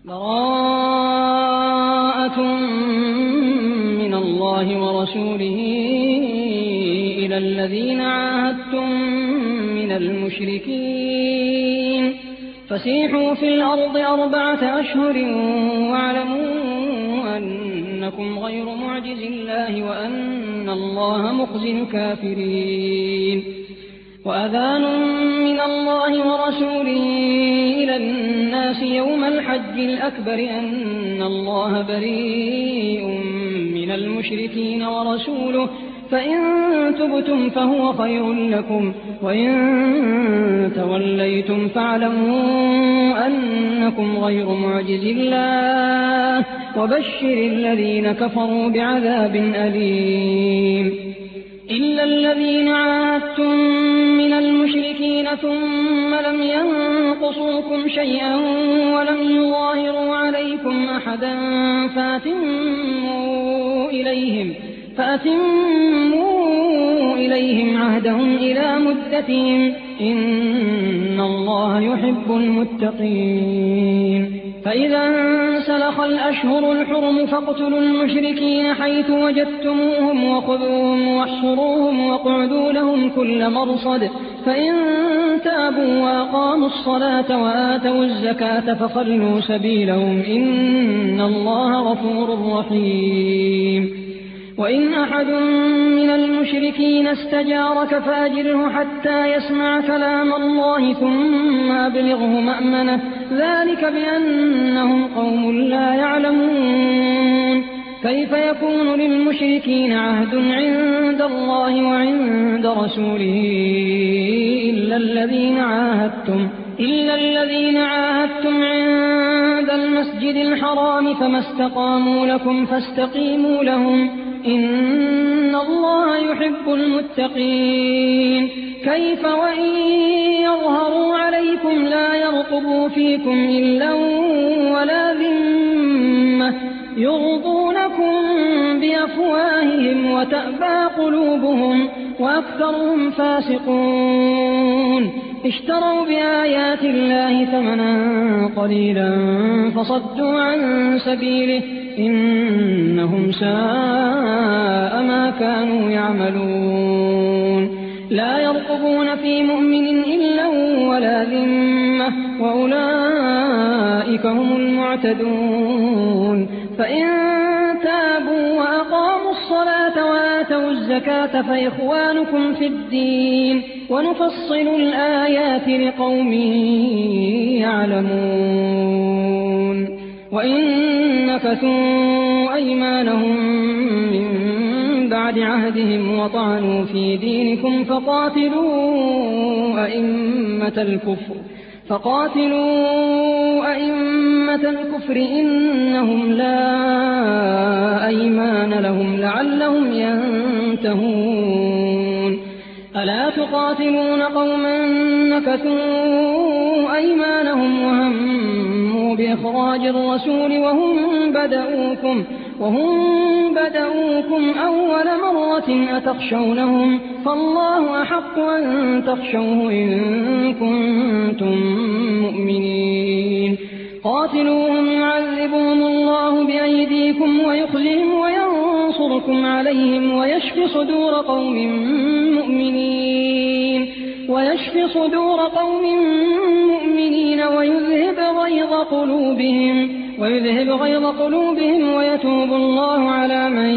براءة من الله ورسوله إلى الذين عاهدتم من المشركين فسيحوا في الأرض 4 أشهر واعلموا أنكم غير معجز الله وأن الله مخزي الكافرين وأذان من الله ورسوله إلى الناس يوم الحج الأكبر أن الله بريء من المشركين ورسوله فإن تبتم فهو خير لكم وإن توليتم فاعلموا أنكم غير معجز الله وبشر الذين كفروا بعذاب أليم إلا الذين عاهدتم من المشركين ثم لم ينقصوكم شيئا ولم يظاهروا عليكم أحدا فأتموا إليهم عهدهم إلى مدتهم إن الله يحب المتقين فإذا انسلخ الأشهر الحرم فاقتلوا المشركين حيث وجدتموهم وخذوهم واحصروهم واقعدوا لهم كل مرصد فإن تابوا وأقاموا الصلاة وآتوا الزكاة فخلوا سبيلهم إن الله غفور رحيم وإن أحد من المشركين استجارك فأجره حتى يسمع كلام الله ثم أبلغه مأمنه ذلك بأنهم قوم لا يعلمون كيف يكون للمشركين عهد عند الله وعند رسوله إلا الذين عاهدتم عند المسجد الحرام فما استقاموا لكم فاستقيموا لهم إن الله يحب المتقين كيف وإن يظهروا عليكم لا يرقبوا فيكم إلا ولا ذمة يرضونكم بأفواههم وتأبى قلوبهم وأكثرهم فاسقون اشتروا بآيات الله ثمنا قليلا فصدوا عن سبيله إنهم ساء ما كانوا يعملون لا يرقبون في مؤمن إلا ولا ذمة وأولئك هم المعتدون فإن تابوا وأقاموا الصلاة وآتوا الزكاة فإخوانكم في الدين ونفصل الآيات لقوم يعلمون وإن نكثوا أيمانهم من بعد عهدهم وطعنوا في دينكم فقاتلوا أئمة الكفر إنهم لا أيمان لهم لعلهم ينتهون ألا تقاتلون قوما نكثوا أيمانهم وهموا بإخراج الرسول وهم بدؤوكم أول مرة أتخشونهم فالله أحق أن تخشوه إن كنتم مؤمنين قاتلوهم يعذبهم الله بأيديكم ويخزهم وينصركم عليهم ويشف صدور قوم مؤمنين ويذهب غيظ قلوبهم ويتوب الله على من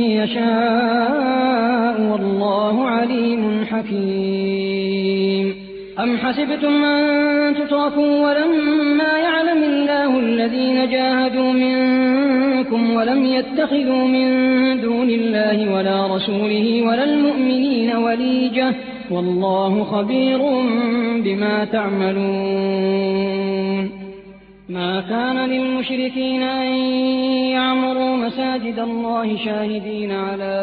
يشاء والله عليم حكيم أم حسبتم أن تتركوا ولما يعلم الله الذين جاهدوا منكم ولم يتخذوا من دون الله ولا رسوله ولا المؤمنين وليجة والله خبير بما تعملون ما كان للمشركين أن يعمروا مساجد الله شاهدين على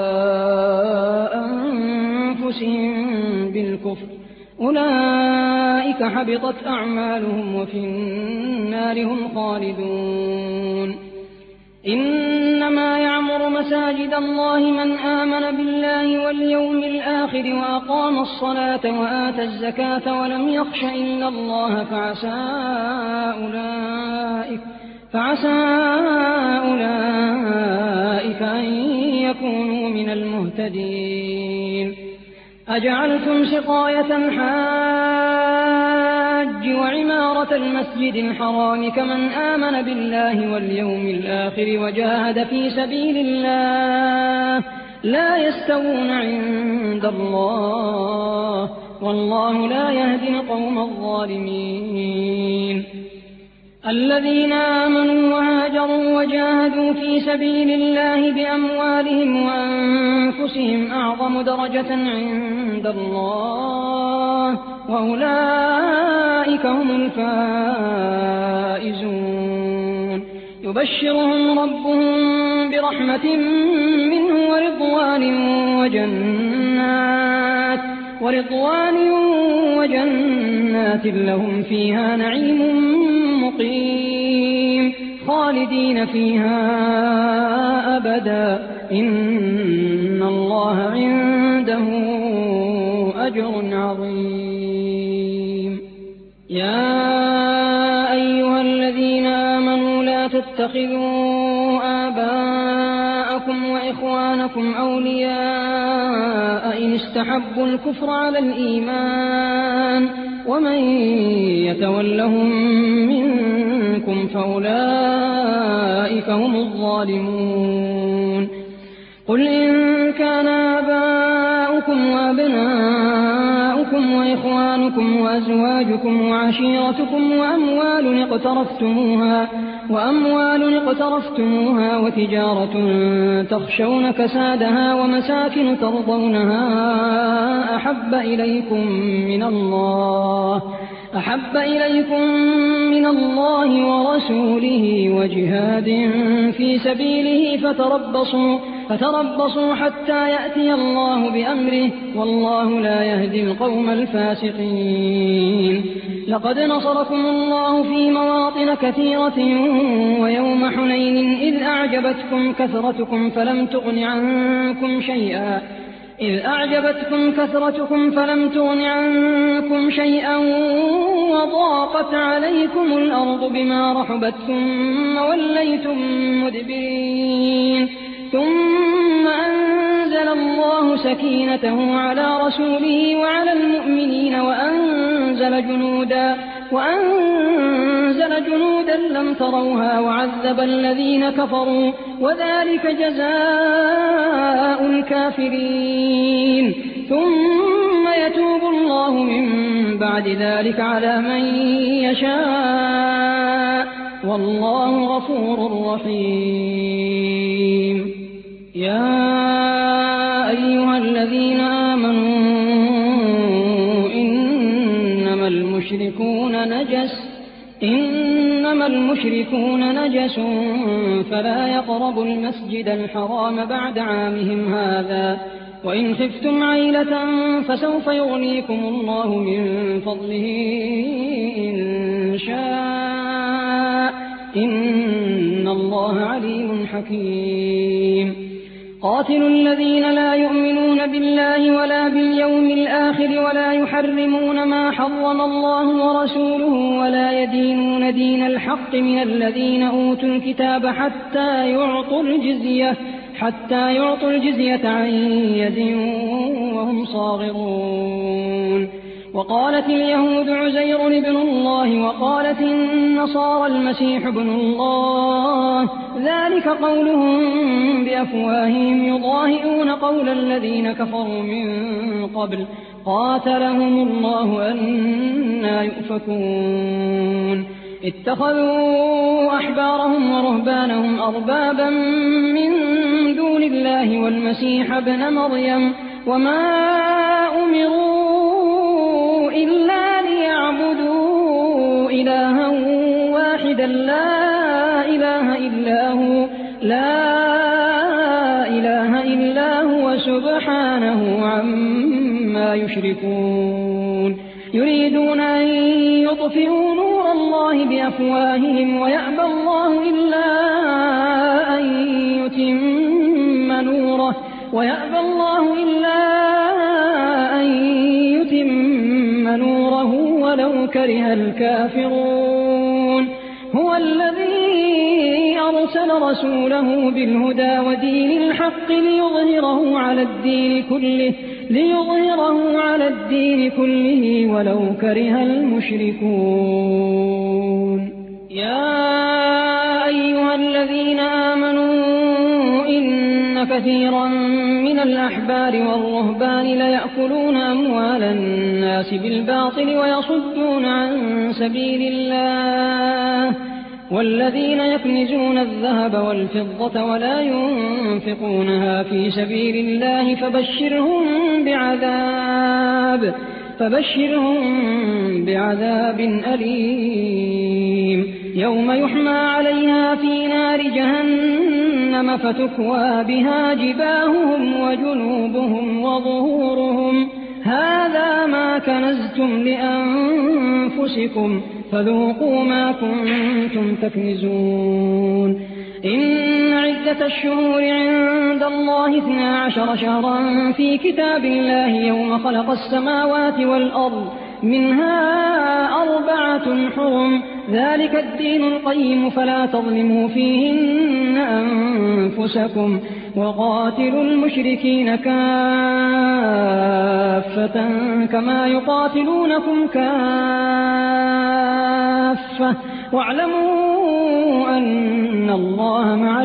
أنفسهم بالكفر أولئك حبطت أعمالهم وفي النار هم خالدون إنما يعمر مساجد الله من آمن بالله واليوم الآخر وأقام الصلاة وآتى فعسى أولئك أن يكونوا من المهتدين. أجعلتم سقاية الحاج وعمارة المسجد الحرام كمن آمن بالله واليوم الآخر وجاهد في سبيل الله لا يستوون عند الله والله لا يهدي القوم الظالمين. الذين آمنوا وهاجروا وجاهدوا في سبيل الله بأموالهم وأنفسهم أعظم درجة عند الله وأولئك هم الفائزون. يبشرهم ربهم برحمة منه ورضوان وجنات لهم فيها نعيم مقيم خالدين فيها أبدا إن الله عنده أجر عظيم. يا أيها الذين آمنوا لا تتخذوا آباءكم وإخوانكم أولياء إن استحبوا الكفر على الإيمان ومن يتولهم منكم فأولئك هم الظالمون. قل إن كان آباؤكم وأبناؤكم وإخوانكم وأزواجكم وعشيرتكم وأموال اقترفتموها وتجارة تخشون كسادها ومساكن ترضونها أحب إليكم من الله ورسوله وجهاد في سبيله فتربصوا حتى يأتي الله بأمره والله لا يهدي القوم الفاسقين. لقد نصركم الله في مواطن كثيرة ويوم حنين إذ أعجبتكم كثرتكم فلم تغن عنكم شيئا وضاقت عليكم الأرض بما رحبت ثم وليتم مدبرين. ثم أنزل الله سكينته على رسوله وعلى المؤمنين وأنزل جنودا لم تروها وعذب الذين كفروا وذلك جزاء الكافرين. ثم يتوب الله من بعد ذلك على من يشاء والله غفور رحيم. يا أيها الذين آمنوا إنما المشركون نجس فلا يقربوا المسجد الحرام بعد عامهم هذا وإن خفتم عيلة فسوف يغنيكم الله من فضله إن شاء إن الله عليم حكيم. قاتلوا الذين لا يؤمنون بالله ولا باليوم الآخر ولا يحرمون ما حرم الله ورسوله ولا يدينون دين الحق من الذين أوتوا الكتاب حتى يعطوا الجزية عن يد وهم صاغرون. وقالت اليهود عزير ابن الله وقالت النصارى المسيح ابن الله ذلك قولهم بأفواههم يضاهئون قول الذين كفروا من قبل قاتلهم الله أنى يؤفكون. اتخذوا أحبارهم ورهبانهم أربابا من دون الله والمسيح ابن مريم وما أمروا إلا ليعبدوا إلها واحدا لا إله إلا هو سبحانه عما يشركون. يريدون أن يطفئوا نور الله بأفواههم ويأبى الله إلا أن يتم نوره ولو كره الكافرون. هو الذي أرسل رسوله بالهدى ودين الحق ليظهره على الدين كله ولو كره المشركون. يا أيها الذين آمنوا إن كثيرا من الأحبار والرهبان ليأكلون أموال الناس بالباطل ويصدون عن سبيل الله والذين يكنزون الذهب والفضة ولا ينفقونها في سبيل الله فبشرهم بعذاب أليم يوم يحمى عليها في نار جهنم فتكوى بها جباههم وجنوبهم وظهورهم هذا ما كنزتم لأنفسكم فذوقوا ما كنتم تكنزون. إن عدة الشهور عند الله 12 شهرا في كتاب الله يوم خلق السماوات والأرض منها 4 حرم ذلك الدين القيم فلا تظلموا فيهن أنفسكم وقاتلوا المشركين كافة كما يقاتلونكم كافة واعلموا أن الله مع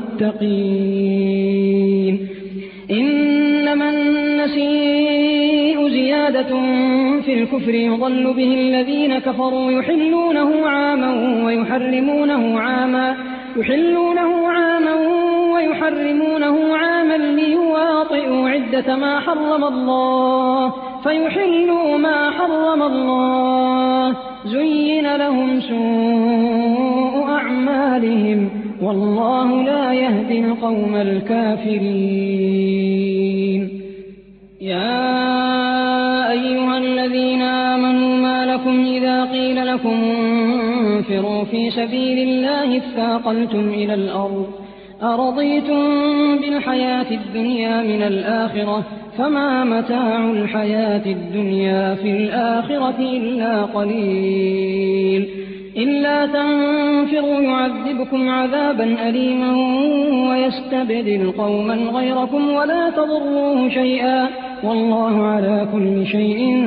المتقين. إنما النسيء زيادة في الكفر يضل به الذين كفروا يحلونه عاما ويحرمونه عاما ليواطئوا عدة ما حرم الله فيحلوا ما حرم الله زين لهم سوء أعمالهم والله لا يهدي القوم الكافرين. يا أيها الذين آمنوا ما لكم إذا قيل لكم انفروا في سبيل الله اثاقلتم إلى الأرض أرضيتم بالحياة الدنيا من الآخرة فما متاع الحياة الدنيا في الآخرة إلا قليل. إلا تنفروا يعذبكم عذابا أليما ويستبدل قوما غيركم ولا تضروه شيئا والله على كل شيء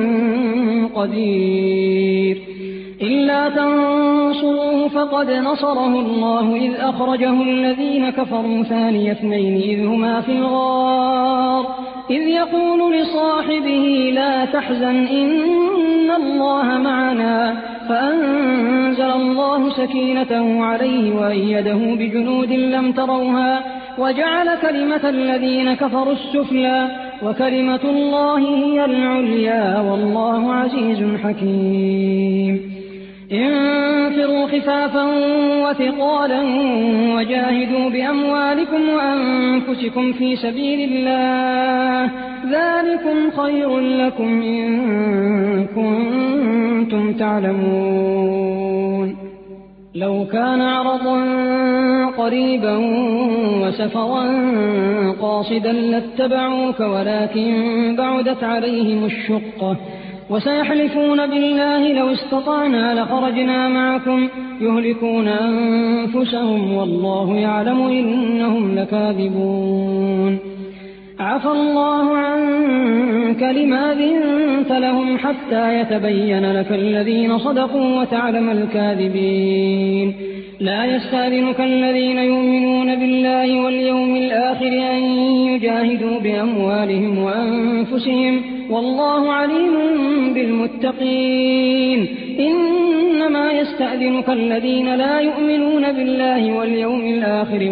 قدير. إلا تنصروه فقد نصره الله إذ أخرجه الذين كفروا ثاني اثنين إذ هما في الغار إذ يقول لصاحبه لا تحزن إن الله معنا فأنزل الله سكينته عليه وأيده بجنود لم تروها وجعل كلمة الذين كفروا السفلى وكلمة الله هي العليا والله عزيز حكيم. انفروا خفافا وثقالا وجاهدوا بأموالكم وأنفسكم في سبيل الله ذلكم خير لكم إن كنتم تعلمون. لو كان عرضا قريبا وسفرا قاصدا لاتبعوك ولكن بعدت عليهم الشقة وسيحلفون بالله لو استطعنا لخرجنا معكم يهلكون أنفسهم والله يعلم إنهم لكاذبون. عفى الله عنك لما أذنت لهم حتى يتبين لك الذين صدقوا وتعلم الكاذبين. لا يستأذنك الذين يؤمنون بالله واليوم الآخر أن يجاهدوا بأموالهم وأنفسهم والله عليم بالمتقين. إنما يستأذنك الذين لا يؤمنون بالله واليوم الآخر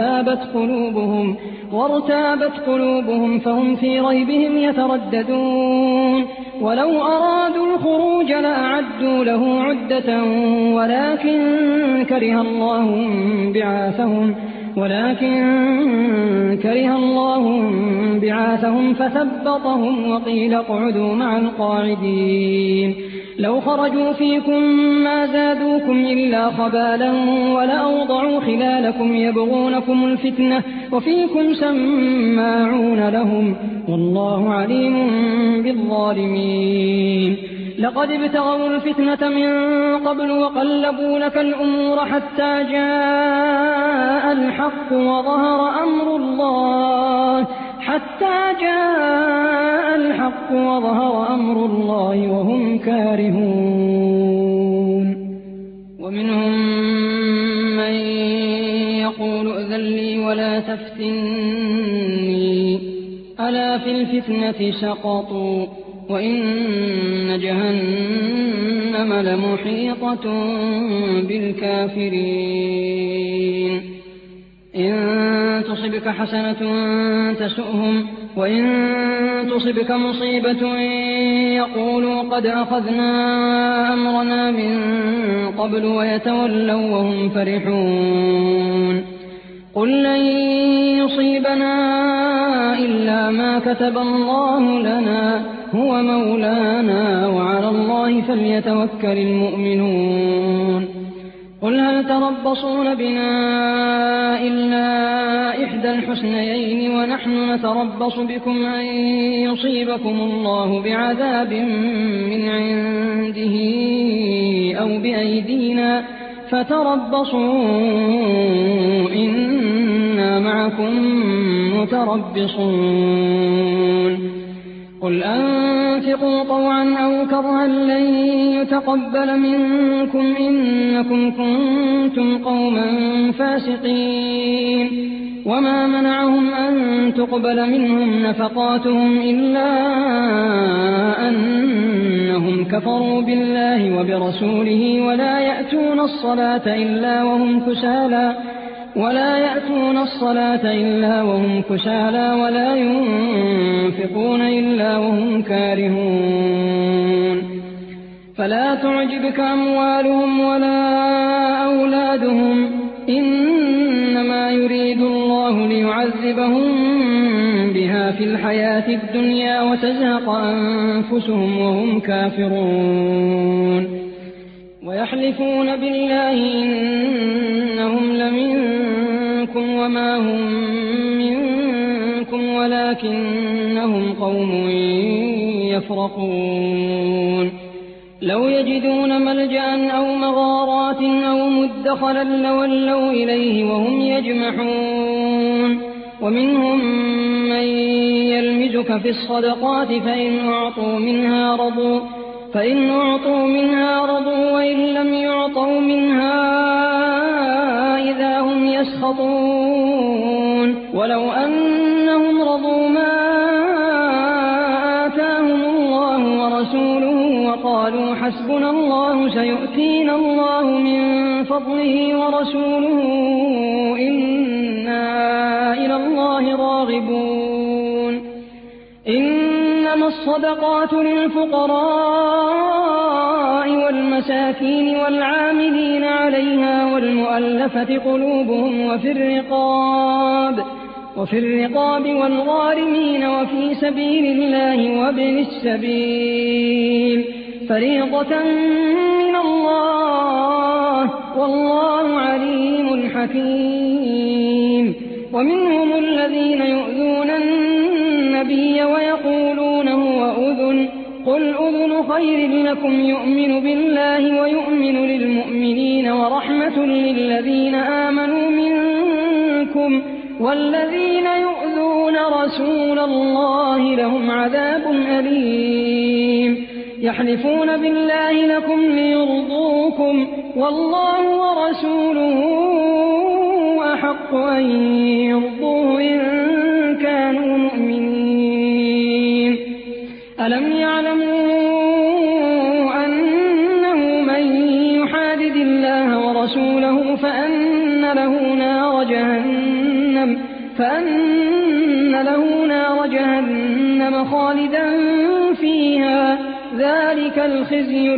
وارتابت قلوبهم فهم في ريبهم يترددون. ولو أرادوا الخروج لأعدوا له عدة ولكن كره الله بعاثهم فثبطهم وقيل اقعدوا مع القاعدين. لو خرجوا فيكم ما زادوكم إلا خبالا ولأوضعوا خلالكم يبغونكم الفتنة وفيكم سماعون لهم والله عليم بالظالمين. لقد ابتغوا الفتنة من قبل وقلبوا لك الأمور حتى جاء جاء الحق وظهر أمر الله وهم كارهون. ومنهم من يقول ائذن لي ولا تفتني ألا في الفتنة سقطوا وإن جهنم لمحيطة بالكافرين. إن تصبك حسنة تسؤهم وإن تصبك مصيبة يقولوا قد أخذنا أمرنا من قبل ويتولوا وهم فرحون. قل لن يصيبنا إلا ما كتب الله لنا هو مولانا وعلى الله فليتوكل المؤمنون. قل هل تربصون بنا إلا إحدى الحسنيين ونحن نتربص بكم أن يصيبكم الله بعذاب من عنده أو بأيدينا فتربصوا إنا معكم متربصون. قل أنفقوا طوعا أو كرها لن يتقبل منكم إنكم كنتم قوما فاسقين. وما منعهم أن تقبل منهم نفقاتهم إلا أنهم كفروا بالله وبرسوله ولا يأتون الصلاة إلا وهم كسالى ولا ينفقون إلا وهم كارهون. فلا تعجبك أموالهم ولا أولادهم إنما يريد الله ليعذبهم بها في الحياة الدنيا وتزهق أنفسهم وهم كافرون. ويحلفون بالله إنهم لمنكم وما هم منكم ولكنهم قوم يفرقون. لو يجدون ملجأ أو مغارات أو مدخلا لولوا إليه وهم يجمحون. ومنهم من يلمزك في الصدقات فإن أعطوا منها رضوا وإن لم يعطوا منها إذا هم يسخطون. ولو أنهم رضوا ما آتاهم الله ورسوله وقالوا حسبنا الله سيؤتينا الله من فضله ورسوله إنا إلى الله راغبون. إنما الصدقات للفقراء والمساكين والعاملين عليها والمؤلفة قلوبهم وفي الرقاب والغارمين وفي سبيل الله وابن السبيل فريضة من الله والله عليم حكيم. ومنهم الذين يؤذون النبي ويقولون هو أذن قل أذن خير لكم يؤمن بالله ويؤمن للمؤمنين ورحمة للذين آمنوا منكم والذين يؤذون رسول الله لهم عذاب أليم. يحلفون بالله لكم ليرضوكم والله ورسوله أحق أن يرضوه إن كانوا مؤمنين. ألم يعلموا أنه من يحادد الله ورسوله فأن له نار جهنم خالدا فيها ذلك الخزي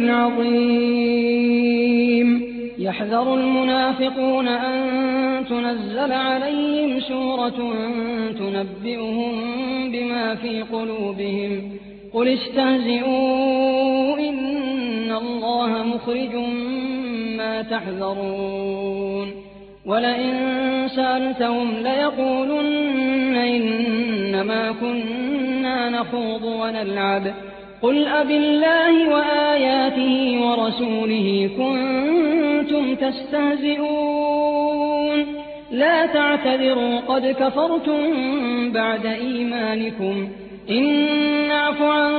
العظيم. يحذر المنافقون أن تنزل عليهم سورة تنبئهم بما في قلوبهم قل استهزئوا إن الله مخرج ما تحذرون. ولئن سألتهم ليقولن إنما كنا نخوض ونلعب قل أبالله وآياته ورسوله كنتم تستهزئون. لا تعتذروا قد كفرتم بعد إيمانكم إن نعف عن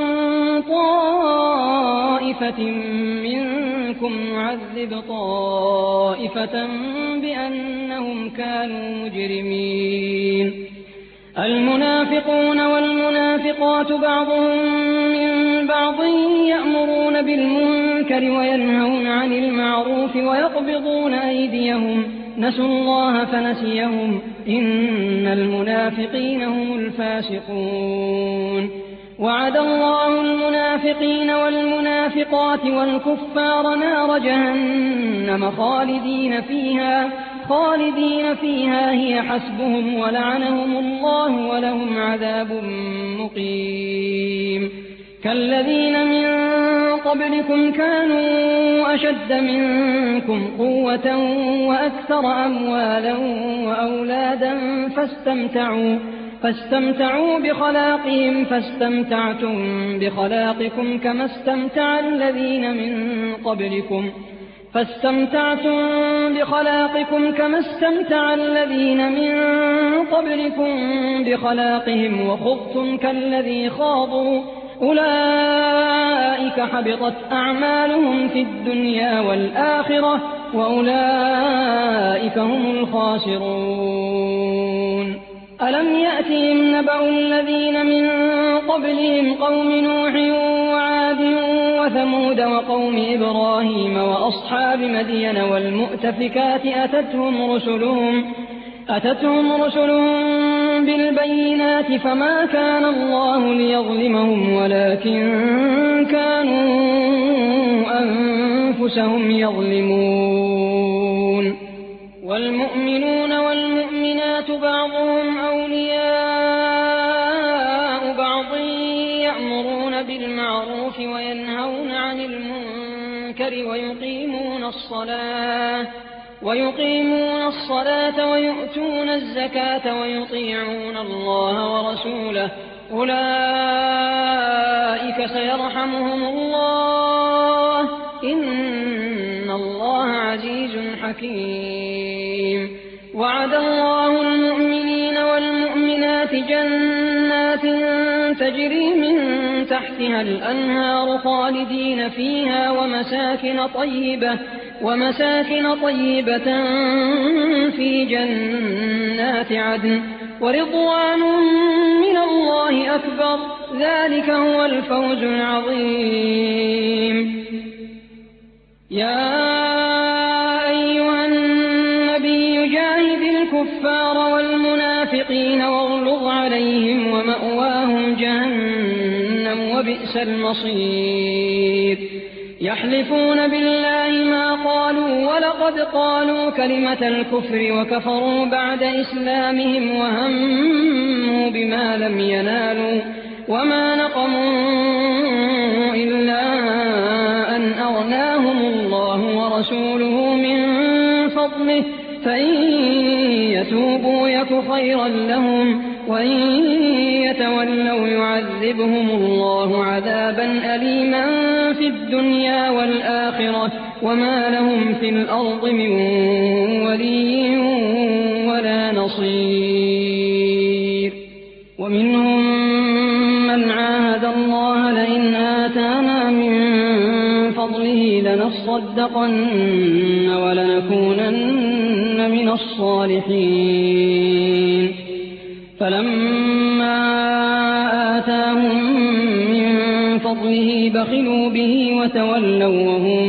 طائفة منكم نعذب طائفة بأنهم كانوا مجرمين المنافقون والمنافقات بعضهم من بعض يأمرون بالمنكر وينهون عن المعروف ويقبضون أيديهم نسوا الله فنسيهم إن المنافقين هم الفاسقون وعد الله المنافقين والمنافقات والكفار نار جهنم خالدين فيها هي حسبهم ولعنهم الله ولهم عذاب مقيم كالذين من قبلكم كانوا أشد منكم قوة وأكثر أموالا وأولادا فاستمتعوا بخلاقهم فاستمتعتم بخلاقكم كما استمتع الذين من قبلكم بخلاقهم وخضتم كالذي خاضوا أولئك حبطت أعمالهم في الدنيا والآخرة وأولئك هم الخاسرون ألم يأتهم نبأ الذين من قبلهم قوم نوح وعاد وثمود وقوم إبراهيم وأصحاب مدين والمؤتفكات أتتهم رسلهم بالبينات فما كان الله ليظلمهم ولكن كانوا أنفسهم يظلمون والمؤمنون والمؤمنات بعضهم أولياء بعض يأمرون بالمعروف وينهون عن المنكر ويقيمون الصلاة ويؤتون الزكاة ويطيعون الله ورسوله أولئك سيرحمهم الله إن الله عزيز حكيم وعد الله المؤمنين والمؤمنات جنات تجري من تحتها الأنهار خالدين فيها ومساكن طيبة في جنات عدن ورضوان من الله أكبر ذلك هو الفوز العظيم يا أيها النبي جاهد الكفار والمنافقين واغلظ عليهم ومأواهم جهنم وبئس المصير يحلفون بالله ما قالوا ولقد قالوا كلمة الكفر وكفروا بعد إسلامهم وهموا بما لم ينالوا وما نقموا إلا أن أغناهم الله ورسوله من فضله فإن يتوبوا يك خيرا لهم وإن يتولوا يعذبهم الله عذابا أليما في الدنيا والآخرة وما لهم في الأرض من ولي ولا نصير ومنهم من عاهد الله لئن آتانا من فضله لنصدقن ولنكونن من الصالحين فلما آتاهم من فضله بخلوا به وتولوا وهم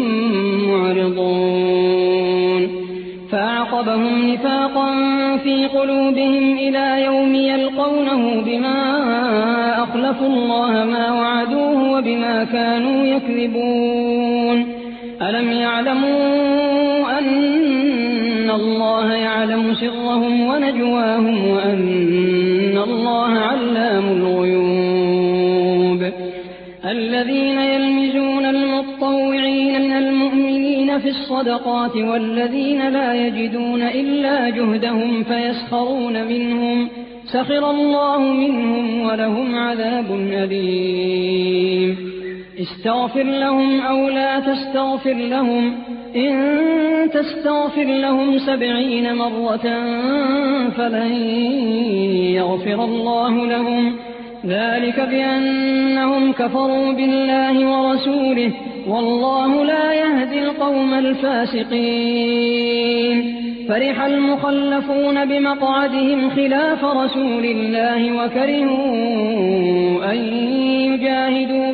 معرضون فأعقبهم نفاقا في قلوبهم إلى يوم يلقونه بما أخلفوا الله ما وعدوه وبما كانوا يكذبون ألم يعلموا أن الله يعلم سرهم ونجواهم وأن الله علام الغيوب الذين يلمزون المطوعين من المؤمنين في الصدقات والذين لا يجدون إلا جهدهم فيسخرون منهم سخر الله منهم ولهم عذاب أليم استغفر لهم أو لا تستغفر لهم إن تستغفر لهم 70 مرة فلن يغفر الله لهم ذلك بأنهم كفروا بالله ورسوله والله لا يهدي القوم الفاسقين. فرح المخلفون بمقعدهم خلاف رسول الله وكرهوا أن يجاهدوا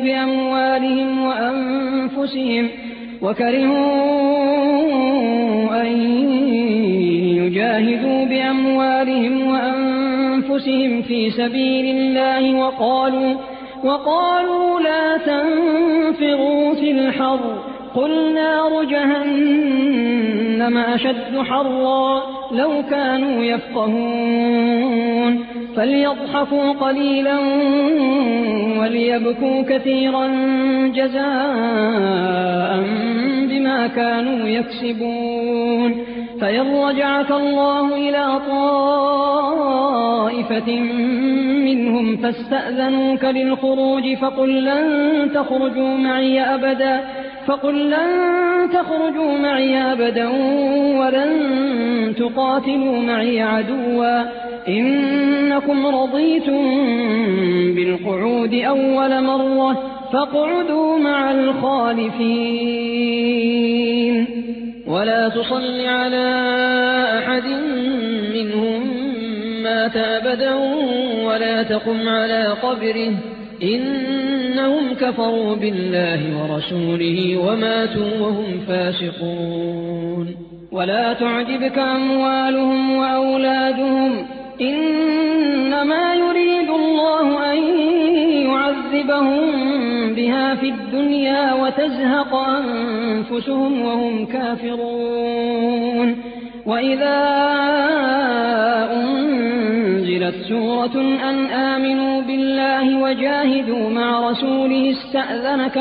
بأموالهم وأنفسهم في سبيل الله وقالوا لا تنفروا في الحر قل نار جهنم أشد حرا لو كانوا يفقهون. فليضحكوا قليلا وليبكوا كثيرا جزاء بما كانوا يكسبون. فإن رجعك الله إلى طائفة منهم فاستأذنوك للخروج فقل لن تخرجوا معي أبدا ولن تقاتلوا معي عدوا إنكم رضيتم بالقعود أول مرة فاقعدوا مع الخالفين. ولا تصل على أحد منهم مات أبدا ولا تقم على قبره إنهم كفروا بالله ورسوله وماتوا وهم فاسقون. ولا تعجبك أموالهم وأولادهم إنما يريد الله أن يعذبهم بها في الدنيا وتزهق أنفسهم وهم كافرون. وإذا أنزلت سورة أن آمنوا بالله وجاهدوا مع رسوله استأذنك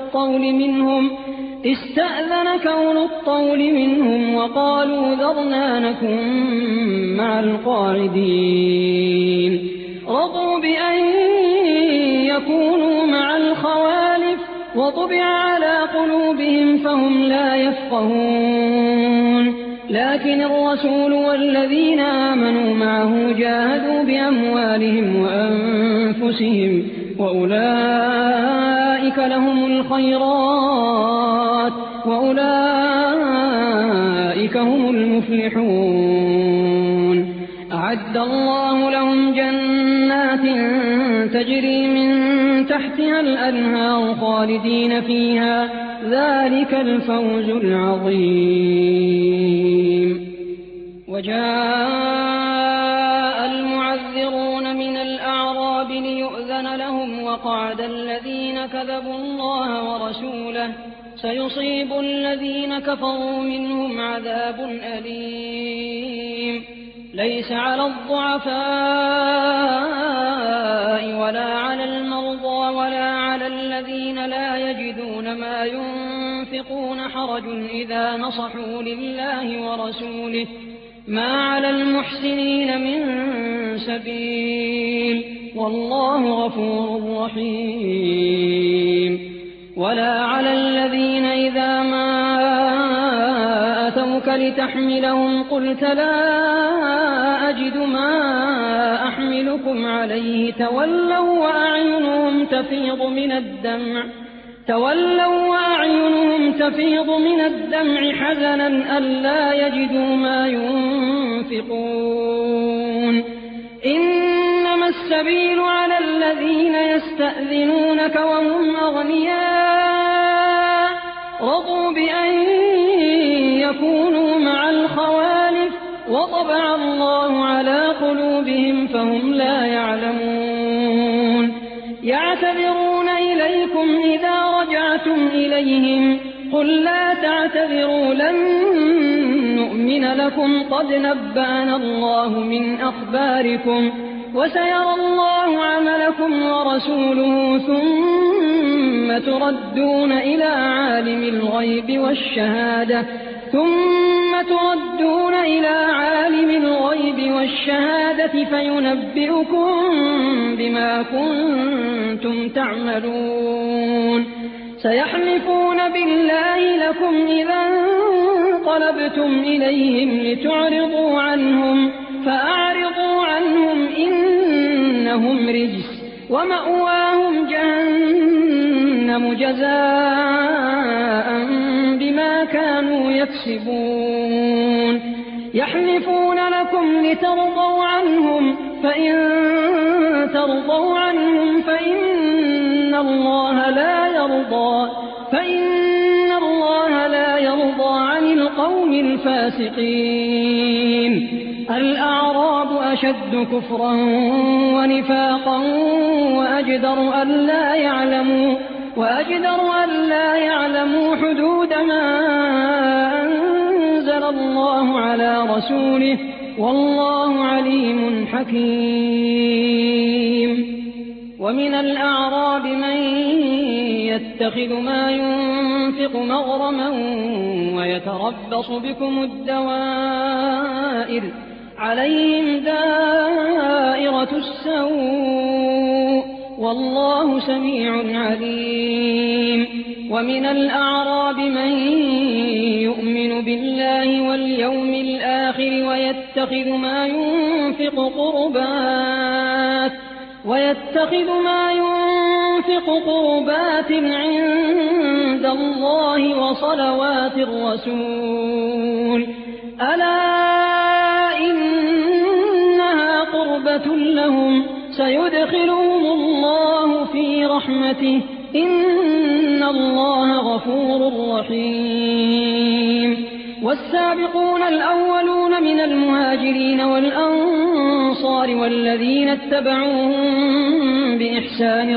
أولو الطول منهم وقالوا ذرنا نكن مع القاعدين. رضوا بأن يكونوا مع الخوالف وطبع على قلوبهم فهم لا يفقهون. لكن الرسول والذين آمنوا معه جاهدوا بأموالهم وأنفسهم وأولئك لهم الخيرات وأولئك هم المفلحون. أعد الله لهم جنات تجري من تحتها الأنهار خالدين فيها ذلك الفوز العظيم. وجاء المعذرون من الأعراب ليؤذن لهم وقعد الذين كذبوا الله ورسوله سيصيب الذين كفروا منهم عذاب أليم. ليس على الضعفاء ولا على المرضى ولا على الذين لا يجدون ما ينفقون حرج إذا نصحوا لله ورسوله ما على المحسنين من سبيل والله غفور رحيم. ولا على الذين إذا ما أتوك لتحملهم قلت لا أجد ما أحملكم عليه تولوا وأعينهم تفيض من الدمع حزنا ألا يجدوا ما ينفقون. إنما السبيل على الذين يستأذنونك وهم أغنياء رضوا بأن يكونوا مع الخوالف وطبع الله على قلوبهم فهم لا يعلمون. يعتذرون إليكم إذا رجعتم إليهم قل لا تعتذروا لن نؤمن لكم قد نبأنا الله من أخباركم وسيرى الله عملكم ورسوله ثم تردون إلى عالم الغيب والشهادة فينبئكم بما كنتم تعملون. سيحلفون بالله لكم إذا انقلبتم إليهم لتعرضوا عنهم فأعرضوا عنهم إنهم رجس ومأواهم جهنم جزاء بما كانوا يكسبون يحلفون لكم لترضوا عنهم فإن ترضوا عنهم فإن الله لا يرضى عن القوم الفاسقين الأعراب أشد كفرا ونفاقا وأجدر أن لا يعلموا حدود ما أنزل الله على رسوله والله عليم حكيم ومن الأعراب من يتخذ ما ينفق مغرما ويتربص بكم الدوائر عليهم دائرة السوء والله سميع عليم ومن الأعراب من يؤمن بالله واليوم الآخر ويتخذ ما ينفق قربات عند الله وصلوات الرسول ألا إنها قربة لهم سيدخلهم الله في رحمته إن الله غفور رحيم والسابقون الأولون من المهاجرين والأنصار والذين اتبعوهم بإحسان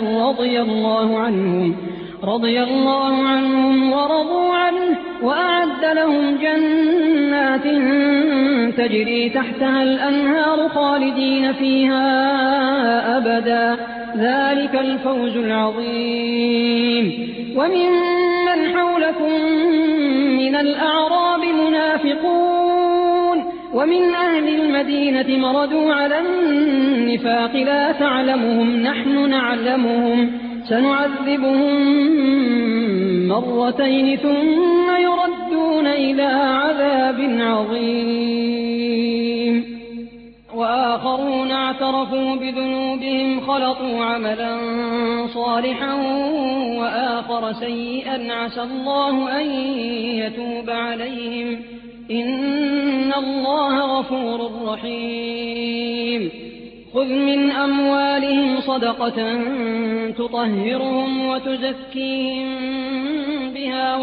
رضي الله عنهم ورضوا عنه وأعد لهم جنات تجري تحتها الأنهار خالدين فيها أبدا ذلك الفوز العظيم وممن حولكم من الأعراب منافقون ومن أهل المدينة مردوا على النفاق لا تعلمهم نحن نعلمهم سنعذبهم مرتين ثم يردون إلى عذاب عظيم وآخرون اعترفوا بذنوبهم خلطوا عملا صالحا وآخر سيئا عسى الله أن يتوب عليهم إن الله غفور رحيم خذ من أموالهم صدقة تطهرهم وتزكيهم بها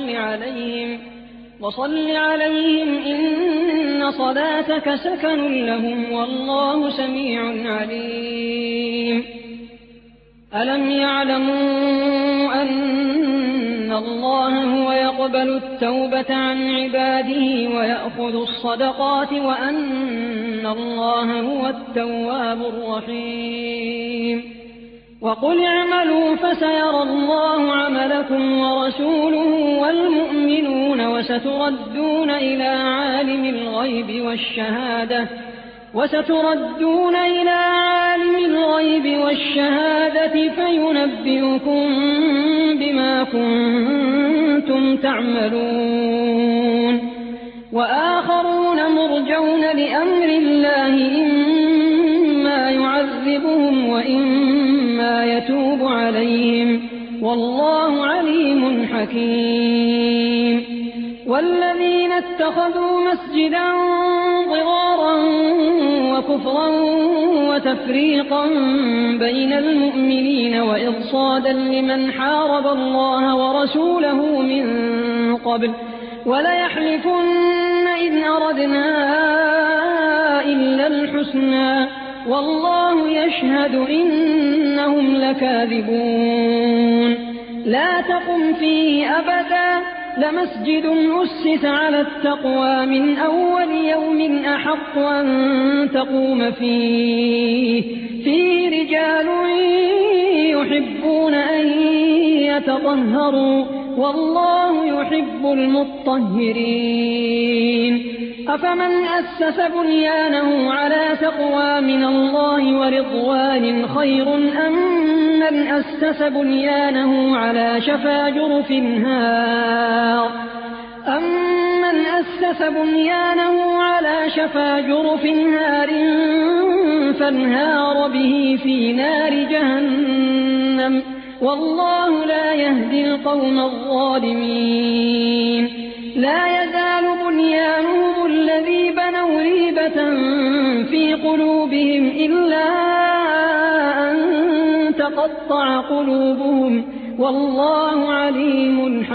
وصل عليهم إن صلاتك سكن لهم والله سميع عليم ألم يعلموا أن الله هو يقبل التوبة عن عباده ويأخذ الصدقات وأن الله هو التواب الرحيم وقل اعملوا فسيرى الله عملكم ورسوله والمؤمنون وستردون إلى عالم الغيب والشهادة فينبئكم بما كنتم تعملون وآخرون مرجون لأمر الله إما يعذبهم وإما يتوب عليهم والله عليم حكيم والذين اتخذوا مسجدا ضرارا وكفرا وتفريقا بين المؤمنين وإرصادا لمن حارب الله ورسوله من قبل وليحلفن إن أردنا إلا الحسنى والله يشهد إنهم لكاذبون لا تقم فيه أبدا لمسجد أسس على التقوى من أول يوم أحق أن تقوم فيه رجال يحبون أن يتطهروا والله يحب المطهرين أفمن أسس بنيانه على تقوى من الله ورضوان خير أم من أسس بنيانه على شفا جرف هار أمن أسس بنيانه على شفا جرف هار فانهار به في نار جهنم والله لا يهدي القوم الظالمين لا يزال بنيانهم الذي بنوا ريبة في قلوبهم إلا أن تقطع قلوبهم والله عليم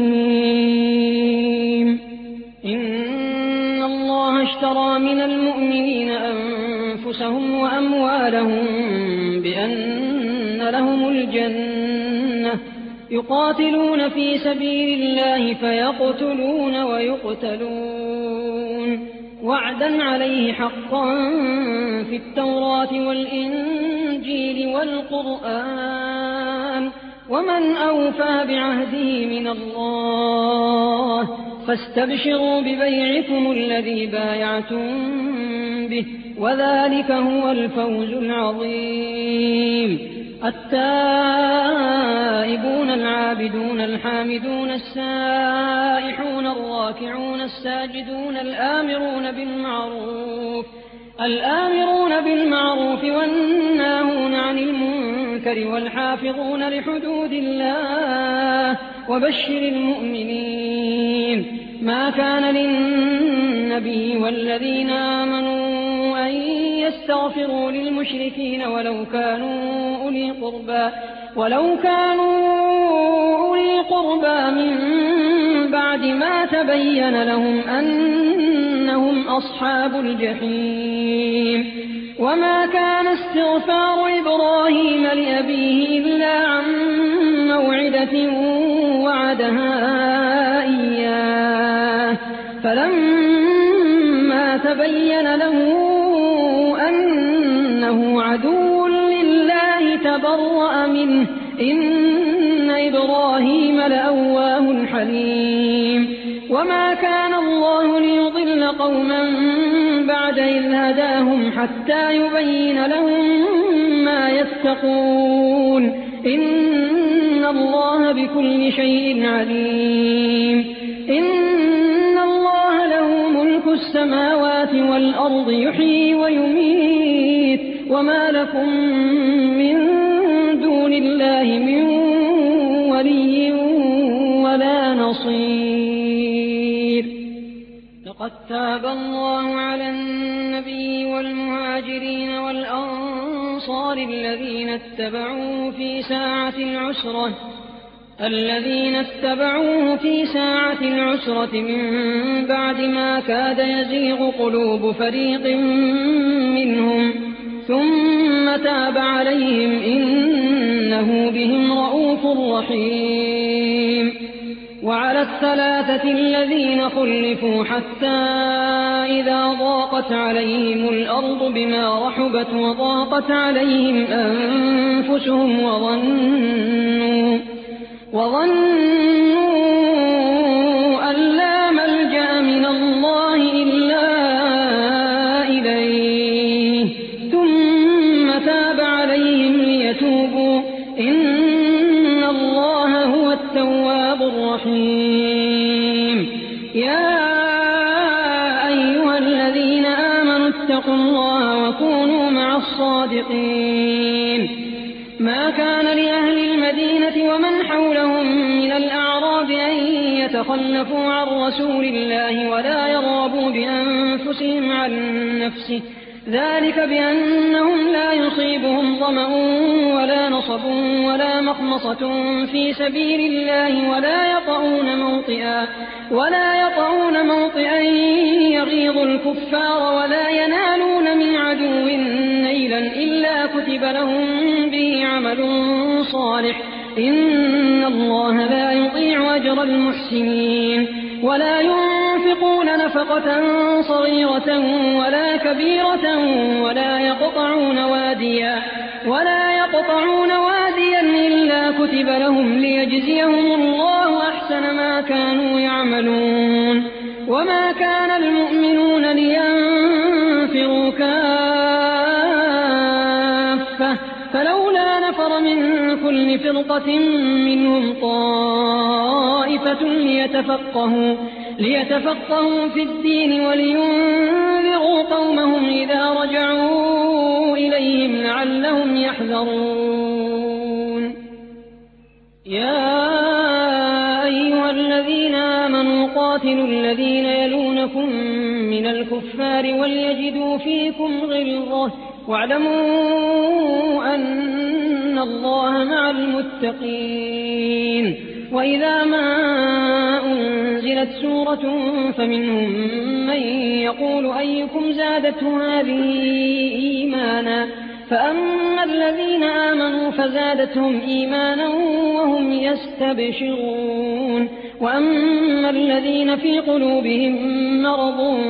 حكيم إن الله اشترى من المؤمنين أنفسهم وأموالهم بأن لهم الجنة يقاتلون في سبيل الله فيقتلون ويقتلون وعدا عليه حقا في التوراة والإنجيل والقرآن ومن أوفى بعهده من الله فاستبشروا ببيعكم الذي بايعتم به وذلك هو الفوز العظيم التائبون العابدون الحامدون السائحون الراكعون الساجدون الآمرون بالمعروف والناهون عن المنكر والحافظون لحدود الله وبشر المؤمنين ما كان للنبي والذين آمنوا أن يستغفروا للمشركين ولو كانوا أولي قربى من بعد ما تبين لهم أنهم أصحاب الجحيم وما كان استغفار إبراهيم لأبيه إلا عن موعدة وعدها إياه فلما تبين له أنه عدو لله تبرأ منه إن إبراهيم لأواه حليم وما كان الله ليضل قوما بعد إذ هداهم حتى يبين لهم ما يتقون إن الله بكل شيء عليم إن الله له ملك السماوات والأرض يحيي ويميت وما لكم من دون الله من ولي ولا نصير لقد تاب الله على النبي والمهاجرين والأنصار الذين اتبعوه في ساعة العسرة من بعد ما كاد يزيغ قلوب فريق منهم ثم تاب عليهم إنه بهم رءوف رحيم وعلى الثلاثة الذين خلفوا حتى إذا ضاقت عليهم الأرض بما رحبت وضاقت عليهم أنفسهم وظنوا أن لا ملجأ من الله إلا إليه ثم تاب عليهم ليتوبوا إن الله هو التواب الرحيم يا أيها الذين آمنوا اتقوا الله وكونوا مع الصادقين ما كان لأهل المدينة ومن حولهم من الأعراب أن يتخلفوا عن رسول الله ولا يرغبوا بأنفسهم عن نفسه ذلك بأنهم لا يصيبهم ظمأ ولا نصب ولا مخمصة في سبيل الله ولا يطعون موطئا يغيظ الكفار ولا ينالون من عدو نيلا إلا كتب لهم به عمل صالح إن الله لا يضيع أجر المحسنين ولا ينفقون نفقة صغيرة ولا كبيرة ولا يقطعون واديا إلا كتب لهم ليجزيهم الله أحسن ما كانوا يعملون وما كان المؤمنون لينفروا كافة فلولا نفر من كل فرقة منهم طائفة ليتفقهوا في الدين ولينذروا قومهم إذا رجعوا إليهم لعلهم يحذرون. يا أيها الذين آمنوا قاتلوا الذين يلونكم من الكفار وليجدوا فيكم غلظة واعلموا أن الله مع المتقين. وإذا ما أنزلت سورة فمنهم من يقول أيكم زادته هذه إيمانا فأما الذين آمنوا فزادتهم إيمانا وهم يستبشرون وأما الذين في قلوبهم مرض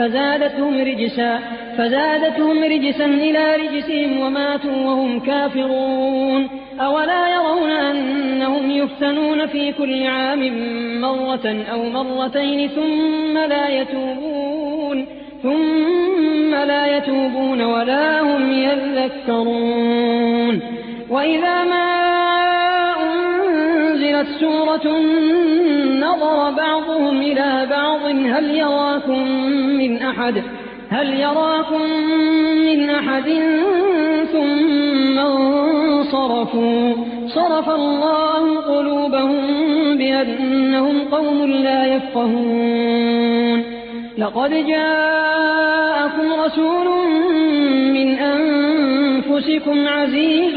فزادتهم رجسا إلى رجسهم وماتوا وهم كافرون. أولا يرون أنهم يفتنون في كل عام مرة أو مرتين ثم لا يتوبون ولا هم يذكرون. وإذا ما أنزلت سورة نظر بعضهم إلى بعض هل يراكم من أحد ثم انصرفوا صرف الله قلوبهم بأنهم قوم لا يفقهون. لقد جاءكم رسول من أنفسكم عزيز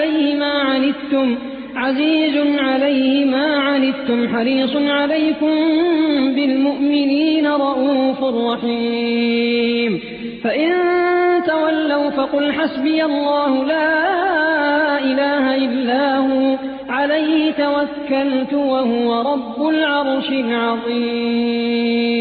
عليه ما عنتم حريص عليكم بالمؤمنين رؤوف رحيم. فإن تولوا فقل حسبي الله لا إله إلا هو عليه توكلت وهو رب العرش العظيم.